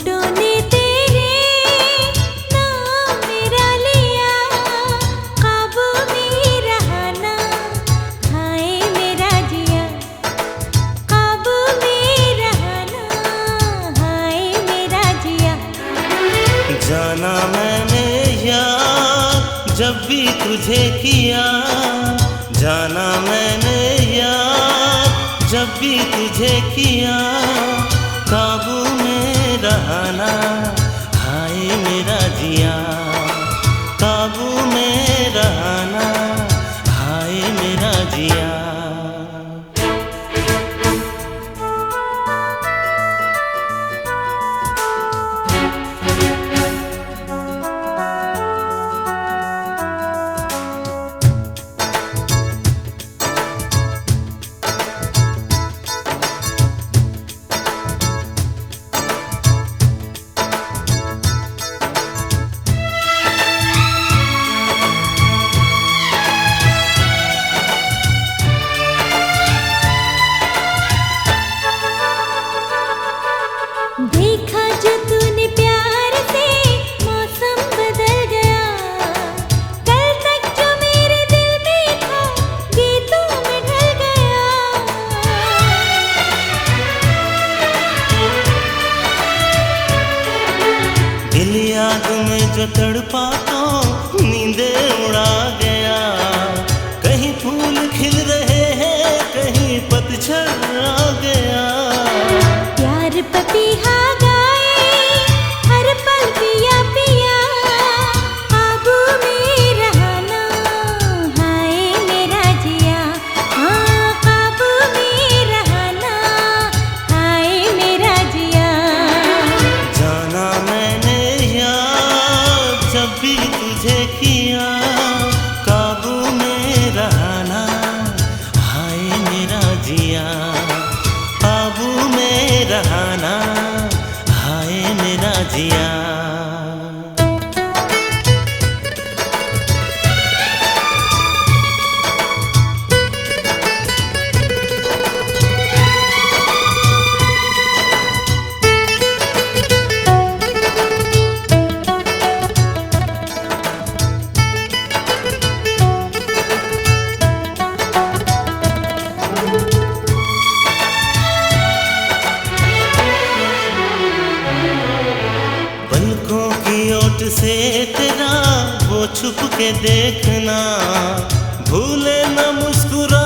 होठों ने तेरे नाम मेरा लिया, ख्वाबों में रहा ना, हाय मेरा जिया। ख्वाबों में रहा ना, हाय मेरा जिया। जाना मैंने यार जब भी तुझे किया, जाना मैंने यार जब भी तुझे किया, काबू में रहना, हाय मेरा जिया। काबू में रहना, हाय मेरा जिया। देखा जो तूने प्यार से, मौसम बदल गया। कल तक जो मेरे दिल में था, गीतों में ढल गया। दिल याद में जो तड़पा तो नींदे उड़ा गया। कहीं फूल खिल रहे हैं, कहीं पतझड़ आ गया। प्यार पपीहा गाए, हर पल पिया पिया, काबू में रहना, हाय मेरा जिया। हाँ काबू में रहना, हाय मेरा जिया। जाना मैंने यार जब भी तुझे किया, काबू में रहना, हाय मेरा जिया। काबू में रहना, हाय मेरा जिया। पलकों की ओट से तेरा वो छुप के देखना, भूले न मुस्कुरा